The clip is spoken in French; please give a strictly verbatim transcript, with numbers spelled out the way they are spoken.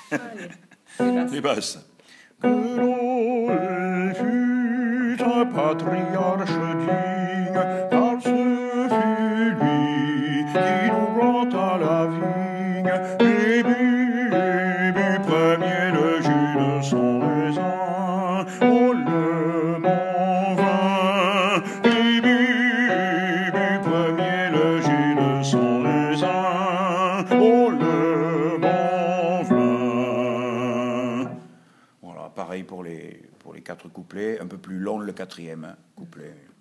Allez, les basses. Les basses. Que l'on fut un patriarche digne, car ce fut lui qui nous planta la vigne, et but, et but premier le jus de son raisin, oh le bon vin, et but, et but premier le jus de son raisin, oh le bon vin. Voilà, pareil pour les, pour les quatre couplets, un peu plus long le quatrième hein, couplet.